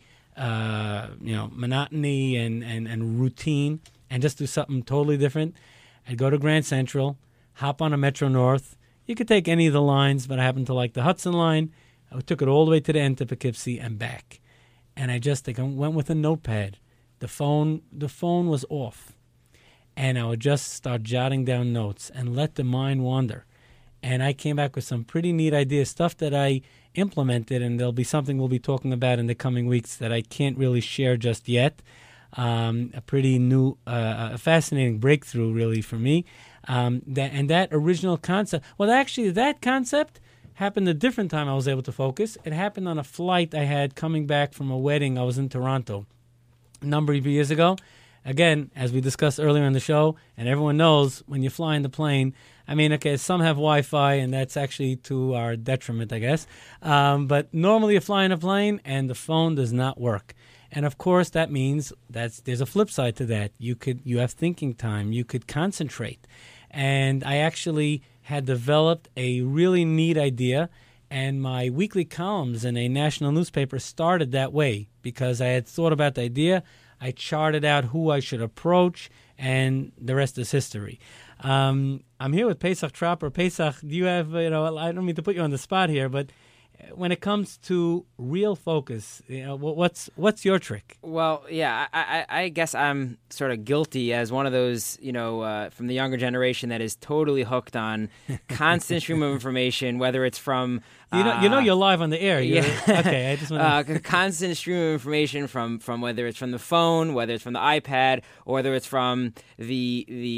monotony and routine, and just do something totally different. I'd go to Grand Central, hop on a Metro North. You could take any of the lines, but I happen to like the Hudson line. I took it all the way to the end to Poughkeepsie and back. And I went with a notepad. The phone was off. And I would just start jotting down notes and let the mind wander. And I came back with some pretty neat ideas, stuff that I implemented, and there'll be something we'll be talking about in the coming weeks that I can't really share just yet. A pretty new, a fascinating breakthrough, really, for me. That original concept, well, actually, that concept happened a different time I was able to focus. It happened on a flight I had coming back from a wedding. I was in Toronto a number of years ago. Again, as we discussed earlier in the show, and everyone knows, when you fly in the plane, some have Wi-Fi, and that's actually to our detriment, I guess. But normally you fly in a plane, and the phone does not work. And, of course, that means there's a flip side to that. You have thinking time. You could concentrate. And I actually had developed a really neat idea, and my weekly columns in a national newspaper started that way because I had thought about the idea. I charted out who I should approach, and the rest is history. I'm here with Pesach Trapper. Pesach, do you have, I don't mean to put you on the spot here, but when it comes to real focus, what's your trick? Well, yeah, I guess I'm sort of guilty as one of those, from the younger generation that is totally hooked on constant stream of information, whether it's from you're live on the air. Okay, I just want to constant stream of information from whether it's from the phone, whether it's from the iPad, or whether it's from the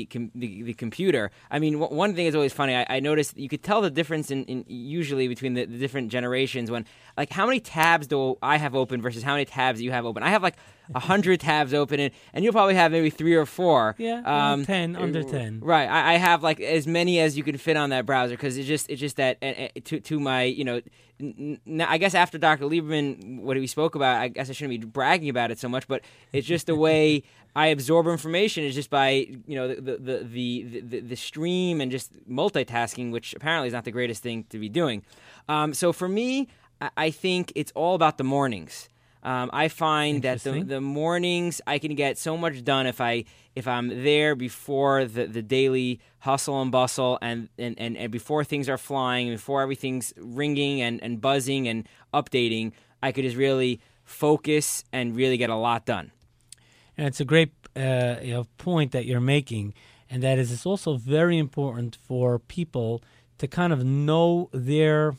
computer. I mean, one thing is always funny. I noticed you could tell the difference in usually between the different generations generations when, like, how many tabs do I have open versus how many tabs do you have open? I have like 100 tabs open, and you'll probably have maybe 3 or 4. Yeah, 10, under 10. Right. I have like as many as you can fit on that browser because it's just that to my, you know, I guess after Dr. Lieberman, what we spoke about, I guess I shouldn't be bragging about it so much, but it's just the way I absorb information is just by, you know, the stream and just multitasking, which apparently is not the greatest thing to be doing. So for me, I think it's all about the mornings. I find that the mornings I can get so much done if I'm there before the daily hustle and bustle and before things are flying, before everything's ringing and buzzing and updating. I could just really focus and really get a lot done. And it's a great point that you're making, and that is it's also very important for people to kind of know the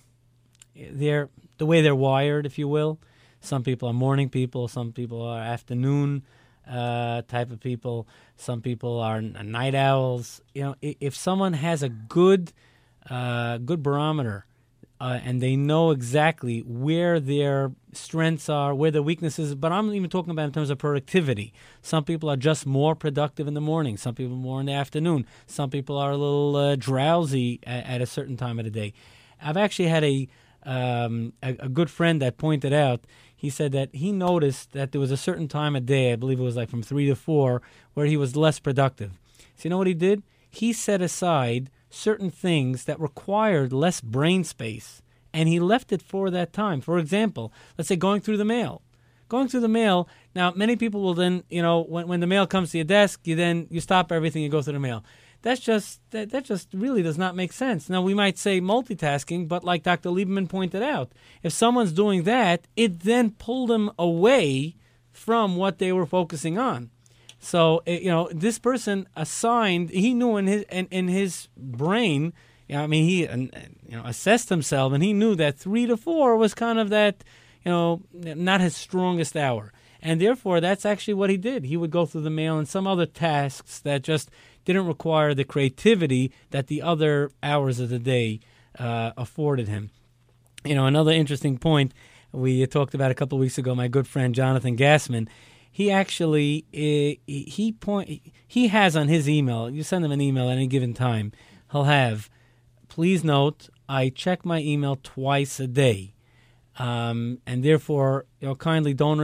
way they're wired, if you will. Some people are morning people. Some people are afternoon type of people. Some people are night owls. You know, if someone has a good barometer and they know exactly where their strengths are, where their weaknesses, but I'm even talking about in terms of productivity. Some people are just more productive in the morning. Some people more in the afternoon. Some people are a little drowsy at a certain time of the day. I've actually had a good friend that pointed out. He said that he noticed that there was a certain time of day, I believe it was like from 3 to 4, where he was less productive. So you know what he did? He set aside certain things that required less brain space, and he left it for that time. For example, let's say going through the mail. Going through the mail, now many people will then, you know, when the mail comes to your desk, you stop everything, you go through the mail. That just really does not make sense. Now, we might say multitasking, but like Dr. Lieberman pointed out, if someone's doing that, it then pulled them away from what they were focusing on. So, you know, this person assigned, he knew in his brain, you know, I mean, he assessed himself, and he knew that 3 to 4 was kind of that, you know, not his strongest hour. And therefore, that's actually what he did. He would go through the mail and some other tasks that just didn't require the creativity that the other hours of the day afforded him. You know, another interesting point we talked about a couple of weeks ago, my good friend Jonathan Gassman, he actually, he has on his email, you send him an email at any given time, he'll have, please note, I check my email twice a day. And therefore, you know, kindly don't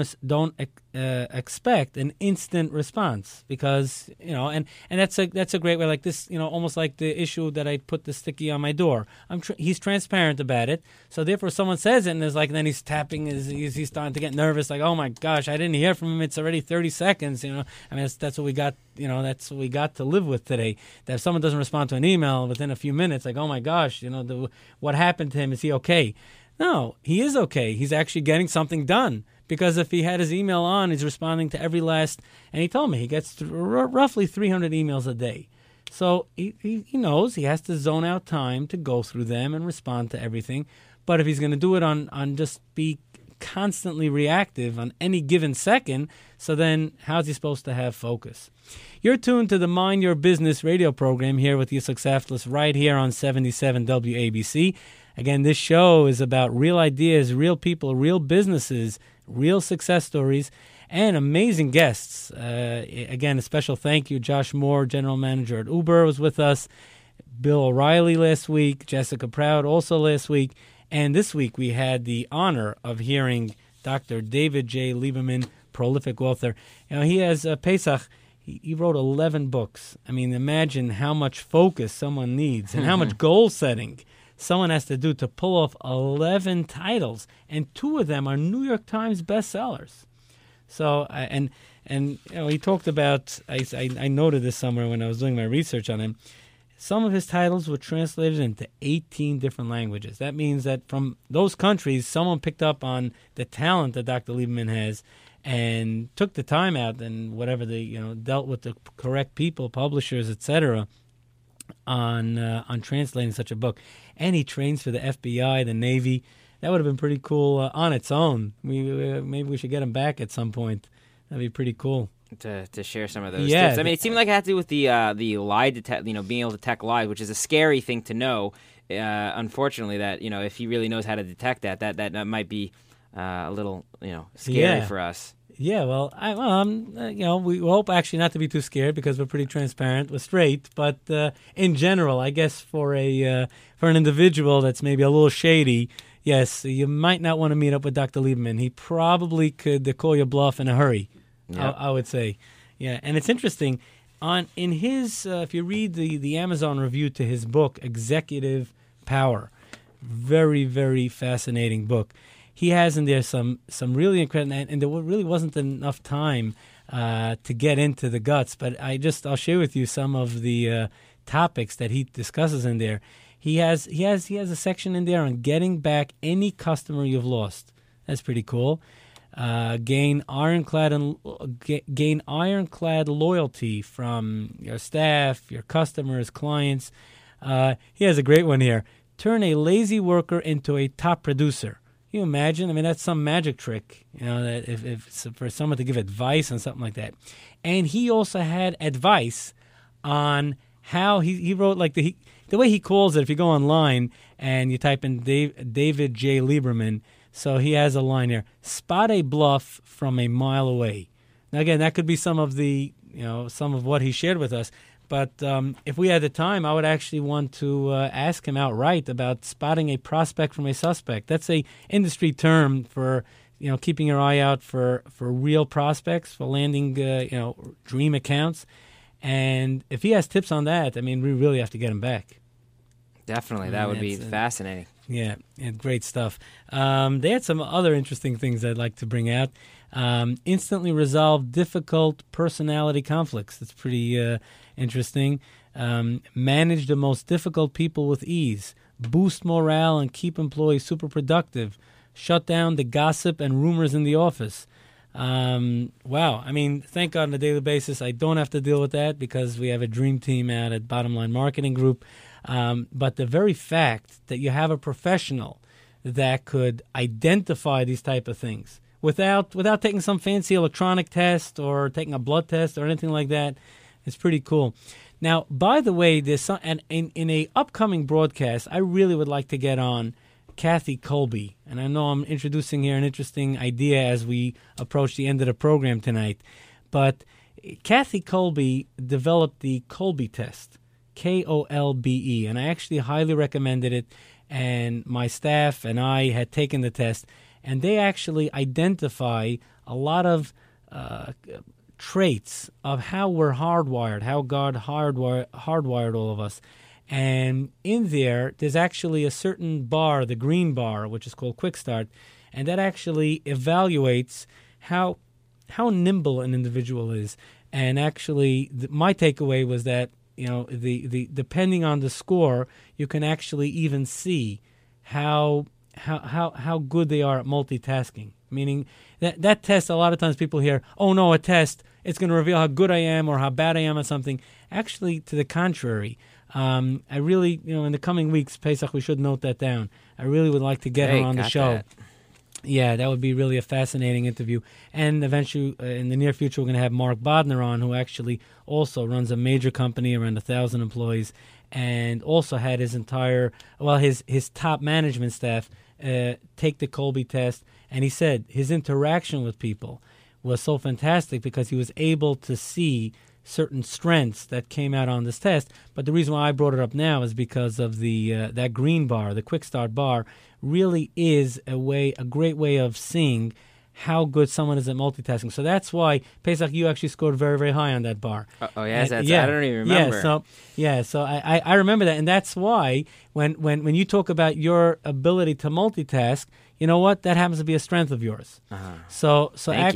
expect an instant response because, you know, and that's a great way, like this, you know, almost like the issue that I put the sticky on my door. He's transparent about it, so therefore someone says it and there's like, then he's tapping, he's starting to get nervous, like, oh my gosh, I didn't hear from him. It's already 30 seconds, you know. I mean, that's what we got, you know, that's what we got to live with today. That if someone doesn't respond to an email within a few minutes, like, oh my gosh, you know, what happened to him? Is he okay? No, he is okay. He's actually getting something done because if he had his email on, he's responding to every last, and he told me he gets roughly 300 emails a day. So he knows he has to zone out time to go through them and respond to everything. But if he's going to do it on just be constantly reactive on any given second, so then how's he supposed to have focus? You're tuned to the Mind Your Business radio program here with Yitzhak Saftlis right here on 77 WABC. Again, this show is about real ideas, real people, real businesses, real success stories, and amazing guests. Again, a special thank you. Josh Moore, General Manager at Uber, was with us. Bill O'Reilly last week. Jessica Proud also last week. And this week we had the honor of hearing Dr. David J. Lieberman, prolific author. You know, he has Pesach. He wrote 11 books. I mean, imagine how much focus someone needs and how much goal setting someone has to do to pull off 11 titles, and 2 of them are New York Times bestsellers. So, and you know, he talked about, I noted this somewhere when I was doing my research on him, some of his titles were translated into 18 different languages. That means that from those countries, someone picked up on the talent that Dr. Lieberman has and took the time out and whatever dealt with the correct people, publishers, etc., on translating such a book. And he trains for the FBI, the Navy. That would have been pretty cool on its own. Maybe we should get him back at some point. That'd be pretty cool. to share some of those Yeah, tips. I mean, it seemed like it had to do with the lie detect, being able to detect lies, which is a scary thing to know. Unfortunately, that if he really knows how to detect that might be a little scary for us. Yeah, well, we hope actually not to be too scared because we're pretty transparent, we're straight. But in general, I guess for an individual that's maybe a little shady, yes, you might not want to meet up with Dr. Lieberman. He probably could call you bluff in a hurry. Yep. I would say, yeah. And it's interesting in his if you read the Amazon review to his book Executive Power, very, very fascinating book. He has in there some really incredible, and there really wasn't enough time to get into the guts. But I'll share with you some of the topics that he discusses in there. He has a section in there on getting back any customer you've lost. That's pretty cool. Gain ironclad loyalty from your staff, your customers, clients. He has a great one here. Turn a lazy worker into a top producer. Can you imagine? I mean, that's some magic trick, that if for someone to give advice on something like that. And he also had advice on how he wrote, like the way he calls it. If you go online and you type in David J. Lieberman, so he has a line here: spot a bluff from a mile away. Now, again, that could be some of what he shared with us. But if we had the time, I would actually want to ask him outright about spotting a prospect from a suspect. That's a industry term for keeping your eye out for real prospects, for landing dream accounts. And if he has tips on that, I mean, we really have to get him back. Definitely, that would be fascinating. Yeah, and great stuff. They had some other interesting things I'd like to bring out. Instantly resolve difficult personality conflicts. That's pretty interesting. Manage the most difficult people with ease. Boost morale and keep employees super productive. Shut down the gossip and rumors in the office. Wow. I mean, thank God on a daily basis I don't have to deal with that because we have a dream team out at Bottom Line Marketing Group. But the very fact that you have a professional that could identify these type of things without taking some fancy electronic test or taking a blood test or anything like that, it's pretty cool. Now, by the way, in a upcoming broadcast, I really would like to get on Kathy Kolbe. And I know I'm introducing here an interesting idea as we approach the end of the program tonight. But Kathy Kolbe developed the Kolbe test, Kolbe, and I actually highly recommended it. And my staff and I had taken the test, and they actually identify a lot of traits of how we're hardwired, how God hardwired all of us. And in there's actually a certain bar, the green bar, which is called Quick Start, and that actually evaluates how nimble an individual is. And actually, my takeaway was that the depending on the score, you can actually even see how good they are at multitasking. Meaning that test, a lot of times people hear, oh no, a test, it's going to reveal how good I am or how bad I am at something. Actually, to the contrary. I really, in the coming weeks, Pesach, we should note that down. I really would like to get her on the show. That. Yeah, that would be really a fascinating interview. And eventually, in the near future, we're going to have Mark Bodner on, who actually also runs a major company, around 1,000 employees, and also had his top management staff take the Kolbe test. And he said his interaction with people was so fantastic because he was able to see certain strengths that came out on this test. But the reason why I brought it up now is because of that green bar, the Quick Start bar, really is a great way of seeing how good someone is at multitasking. So that's why, Pesach, you actually scored very, very high on that bar. Oh, yes? I don't even remember. So I remember that. And that's why when you talk about your ability to multitask, you know what? That happens to be a strength of yours. So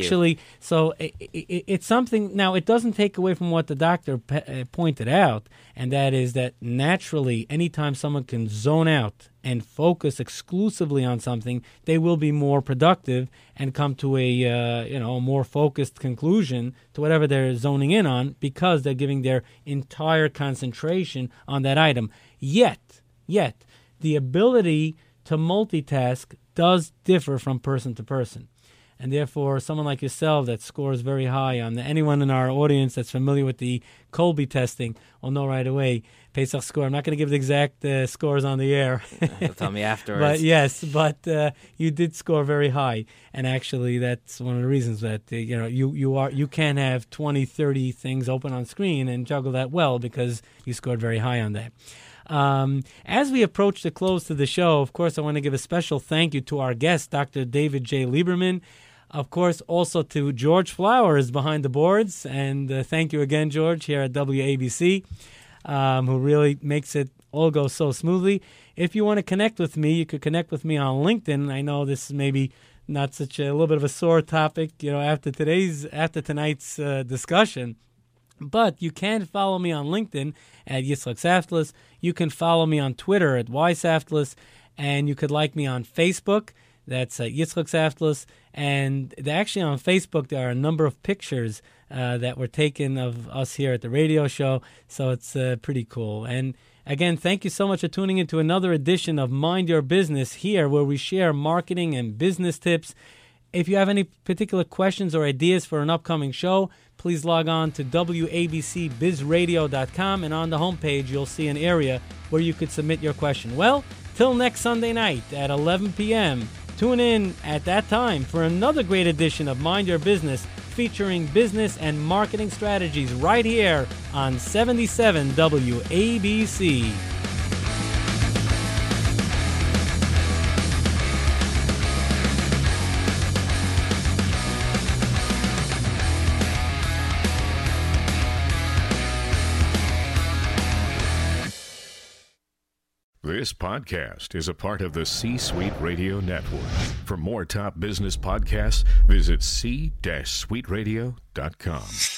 it's something. Now, it doesn't take away from what the doctor pointed out, and that is that naturally, anytime someone can zone out and focus exclusively on something, they will be more productive and come to a more focused conclusion to whatever they're zoning in on because they're giving their entire concentration on that item. Yet, the ability to multitask does differ from person to person. And therefore, someone like yourself that scores very high on anyone in our audience that's familiar with the Colby testing will know right away. Pesach score. I'm not going to give the exact scores on the air. You'll tell me afterwards. But yes, you did score very high, and actually that's one of the reasons that you can't have 20, 30 things open on screen and juggle that well, because you scored very high on that. As we approach the close to the show, of course, I want to give a special thank you to our guest, Dr. David J. Lieberman. Of course, also to George Flowers behind the boards, and thank you again, George, here at WABC. Who really makes it all go so smoothly. If you want to connect with me, you could connect with me on LinkedIn. I know this is maybe not such a little bit of a sore topic, after tonight's discussion, but you can follow me on LinkedIn at Yitzchak Saftlis. You can follow me on Twitter at YSaftlis, and you could like me on Facebook. That's Yitzchak Saftlis. And actually on Facebook, there are a number of pictures that were taken of us here at the radio show. So it's pretty cool. And again, thank you so much for tuning into another edition of Mind Your Business here, where we share marketing and business tips. If you have any particular questions or ideas for an upcoming show, please log on to WABCBizRadio.com, and on the homepage you'll see an area where you could submit your question. Well, till next Sunday night at 11 p.m., tune in at that time for another great edition of Mind Your Business, featuring business and marketing strategies right here on 77 WABC. This podcast is a part of the C-Suite Radio Network. For more top business podcasts, visit c-suiteradio.com.